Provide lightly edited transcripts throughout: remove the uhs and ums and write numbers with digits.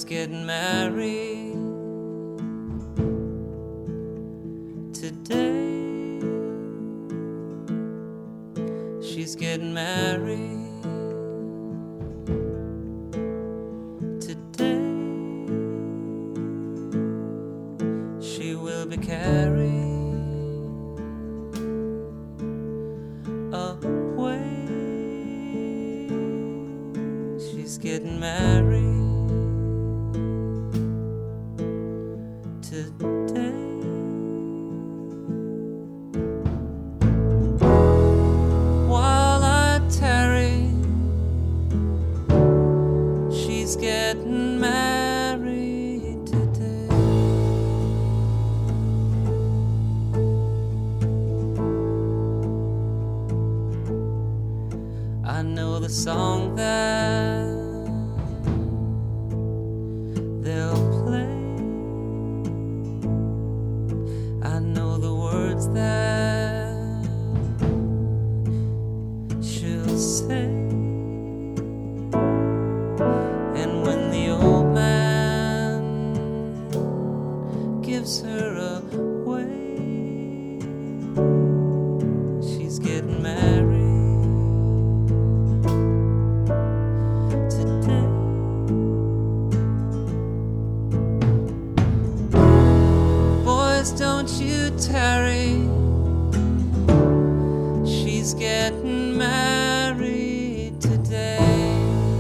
getting married today. She's getting married today. She will be carried away. She's getting married today. While I tarry, she's getting married today. I know the song that they'll play. I know the words that she'll say. And when the old man gives her away, she's getting married today. Boys, don't you tarry, she's getting married today.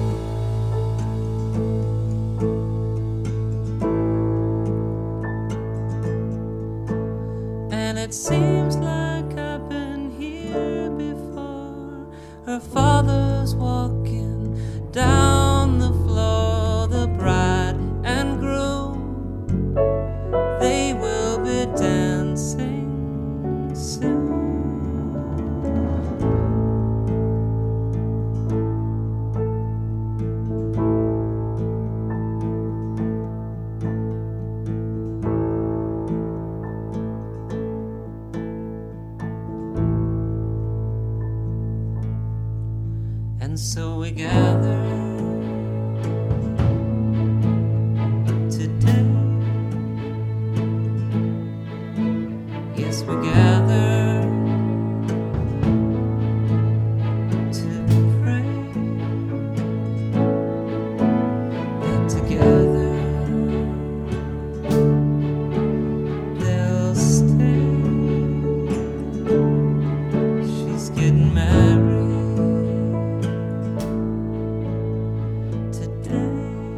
And it seems like I've been here before. Her father's walking down the floor. The bride and groom, they will be dancing soon. And so we gather today. Yes, we gather to pray that together they'll stay. She's getting married today.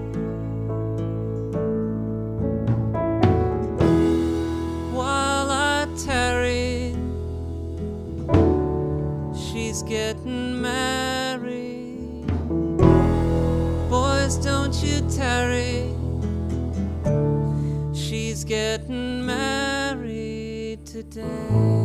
While I tarry, she's getting married. Boys, don't you tarry, she's getting married today.